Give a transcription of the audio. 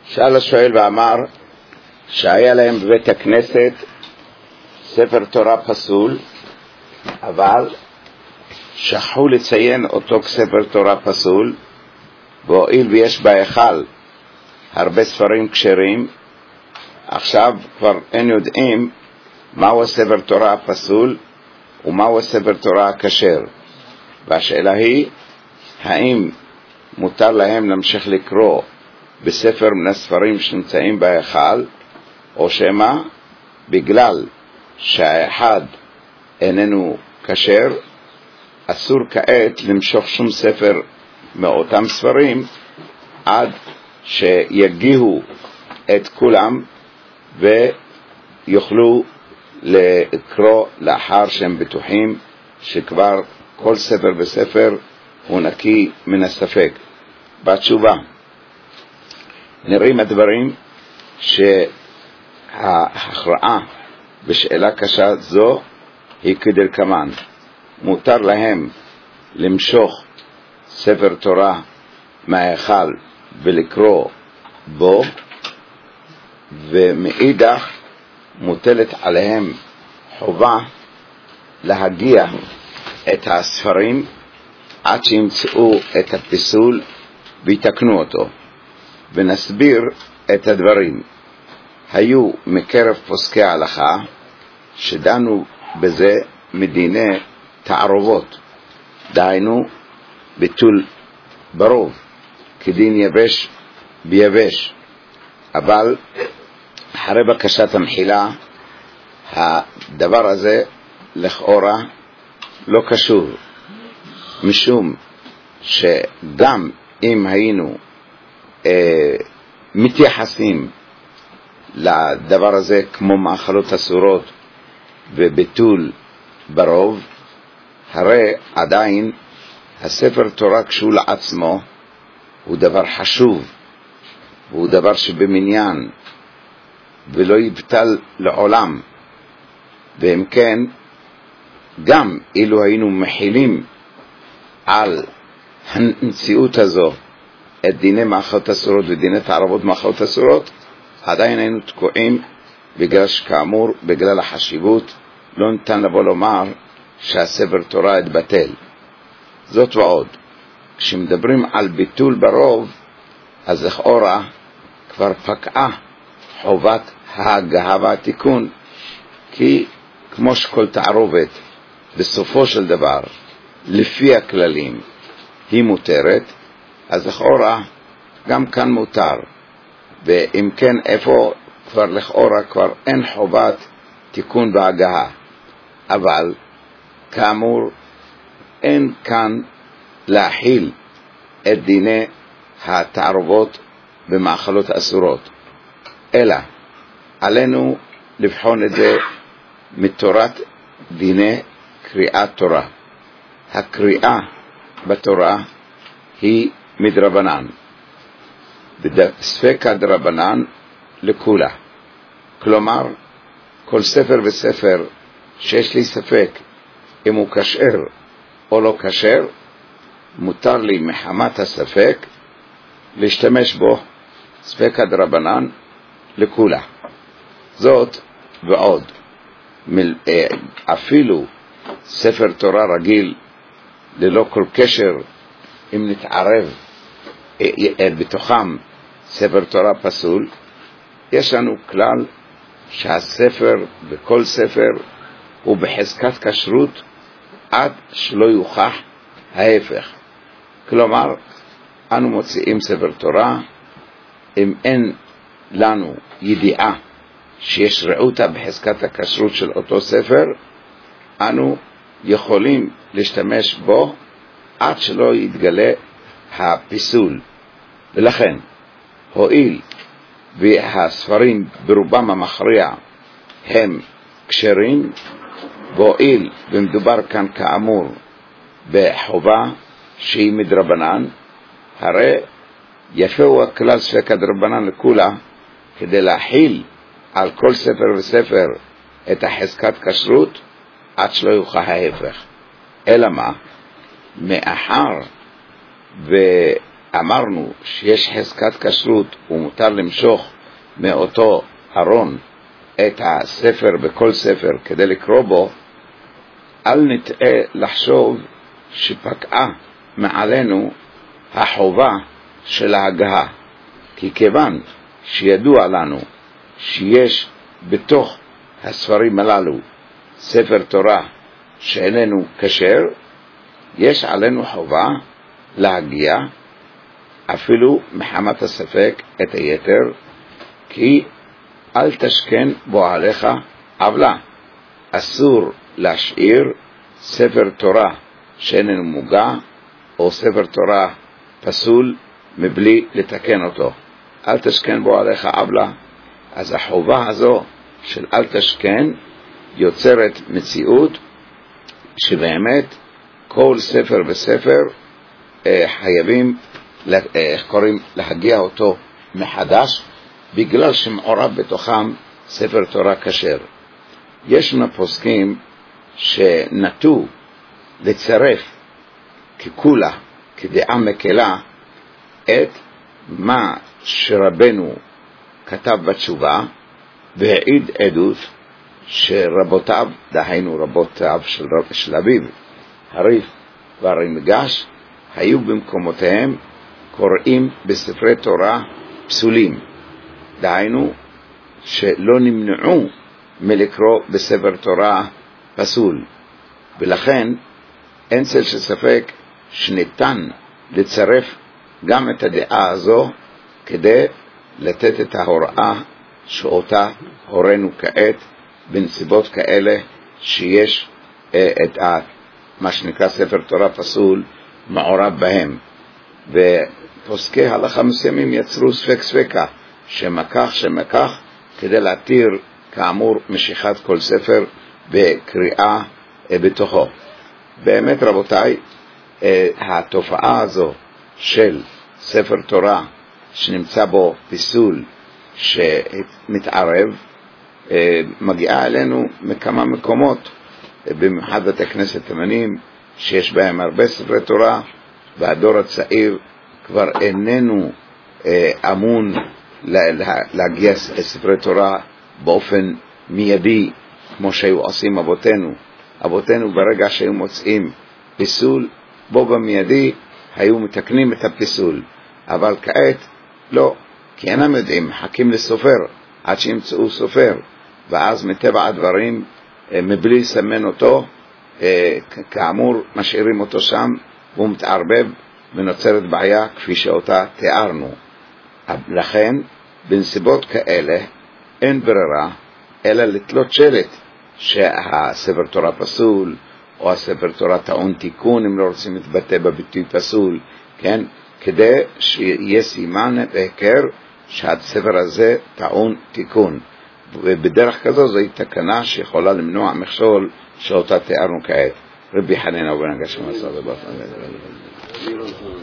שאל השואל ואמר שהיה להם בבית הכנסת ספר תורה פסול, אבל שכחו לציין אותו כספר תורה פסול, והואיל ויש בהיכל הרבה ספרים כשרים, עכשיו כבר אין יודעים מהו הספר תורה הפסול ומהו הספר תורה הכשר. והשאלה היא, האם מותר להם להמשיך לקרוא בספר מן הספרים שנמצאים בהיכל, או שמה בגלל שהאחד איננו כשר אסור כעת למשוך שום ספר מאותם ספרים עד שיגיעו את כולם ויוכלו לקרוא לאחר שהם בטוחים שכבר כל ספר וספר הוא נקי מן הספק. בתשובה נראים הדברים שההכרעה בשאלה קשה זו היא כדלקמן: מותר להם למשוך ספר תורה מההיכל ולקרוא בו, ומאידך מוטלת עליהם חובה להגיע את הספרים עד שימצאו את הפיסול ויתקנו אותו. ונסביר את הדברים. היו מקרב פוסקי ההלכה שדנו בזה מדיני תערובות, דהיינו ביטול ברוב כדין יבש ביבש, אבל אחרי בקשת המחילה הדבר הזה לכאורה לא קשור, משום שגם אם היינו מתייחסים לדבר הזה כמו מאכלות אסורות וביטול ברוב, הרי עדיין הספר תורה כשהוא לעצמו הוא דבר חשוב, והוא דבר שבמניין ולא יבטל לעולם. ואם כן, גם אילו היינו מחילים על המציאות הזו את דיני מאכלות אסורות ודיני תערובות מאכלות אסורות, עדיין היינו תקועים, בגלל שכאמור בגלל החשיבות לא ניתן לבוא לומר שהספר תורה התבטל. זאת ועוד, כשמדברים על ביטול ברוב, אז לכאורה כבר פקעה חובת ההגעה והתיקון, כי כמו שכל תערובת בסופו של דבר לפי הכללים היא מותרת, אז לכאורה גם כאן מותר. ואם כן, איפה כבר לכאורה כבר אין חובת תיקון והגעה, אבל כאמור אין כאן להחיל את דיני התערובות במאכלות אסורות, אלא עלינו לבחון את זה מתורת דיני קריאת תורה. הקריאה בתורה היא מדרבנן, ספקא דרבנן לכולה. כלומר, כל ספר וספר שיש לי ספק אם הוא כשר או לא כשר, מותר לי מחמת הספק להשתמש בו ספקא דרבנן לכולה. זאת ועוד, אפילו ספר תורה רגיל ללא כל קשר, אם נתערב בתוכם ספר תורה פסול, יש לנו כלל שהספר בכל ספר הוא בחזקת כשרות עד שלא יוכח ההפך. כלומר, אנו מוציאים ספר תורה, אם אין לנו ידיעה שיש רעותה בחזקת הכשרות של אותו ספר, אנו יכולים להשתמש בו עד שלא יתגלה הפיסול. ולכן, הואיל והספרים ברובם המכריע הם כשרים, והואיל ומדובר כאן כאמור בחובה שהיא מדרבנן, הרי יפהו הכלל ספקא דרבנן לכולה, כדי להחיל על כל ספר וספר את החזקת כשרות עד שלא יוכח ההפך. אלא מה? מאחר אמרנו שיש חזקת כשרות ומותר למשוך מאותו ארון את הספר בכל ספר כדי לקרוא בו, אל נטעה לחשוב שפקעה מעלינו החובה של ההגהה, כי כיוון שידוע לנו שיש בתוך הספרים הללו ספר תורה שאיננו כשר, יש עלינו חובה להגיע אפילו מחמת הספק את היתר, כי אל תשכן בו עליך עוולה. אסור להשאיר ספר תורה שאיננו מוגע או ספר תורה פסול מבלי לתקן אותו. אל תשכן בו עליך עוולה. אז החובה הזו של אל תשכן יוצרת מציאות שבאמת כל ספר וספר חייבים להגיע אותו מחדש, בגלל שמעורב בתוכם ספר תורה כשר. ישנו פוסקים שנטו לצרף ככולה, כדעה מקלה, את מה שרבנו כתב בתשובה, והעיד עדות שרבותיו, דהיינו רבותיו של אביו, הריף והרי מגש, היו במקומותיהם קוראים בספרי תורה פסולים, דהיינו שלא נמנעו מלקרוא בספר תורה פסול, ולכן אין צל של ספק שניתן לצרף גם את הדעה הזו כדי לתת את ההוראה שאותה הורנו כעת בנסיבות כאלה שיש את מה שנקרא ספר תורה פסול מעורב בהם. ופוסקי הלכה מסוימים יצרו ספקה שמקח כדי להתיר כאמור משיכת כל ספר בקריאה בתוכו. באמת רבותיי, התופעה הזו של ספר תורה שנמצא בו פיסול שמתערב מגיעה אלינו מכמה מקומות, במיוחד בתי כנסת תימנים שיש בהם הרבה ספרי תורה, והדור הצעיר כבר איננו אמון להגיע ספרי תורה באופן מיידי כמו שהיו עושים אבותינו ברגע שהיו מוצאים פיסול בו במיידי היו מתקנים את הפיסול, אבל כעת לא, כי אינם יודעים, מחכים לסופר עד שימצאו סופר, ואז מטבע הדברים מבלי לסמן אותו כאמור משאירים אותו שם והוא מתערבב ונוצרת בעיה כפי שאותה תיארנו. לכן בנסיבות כאלה אין ברירה אלא לתלות שלט שהספר תורה פסול או הספר תורה טעון תיקון, אם לא רוצים להתבטא בביטוי פסול, כן? כדי שיהיה סימן והכר שהספר הזה טעון תיקון, ובדרך כזו זוהי תקנה שיכולה למנוע מכשול שאותה תיארנו כעת. רבי חנינא בן הגשם עשה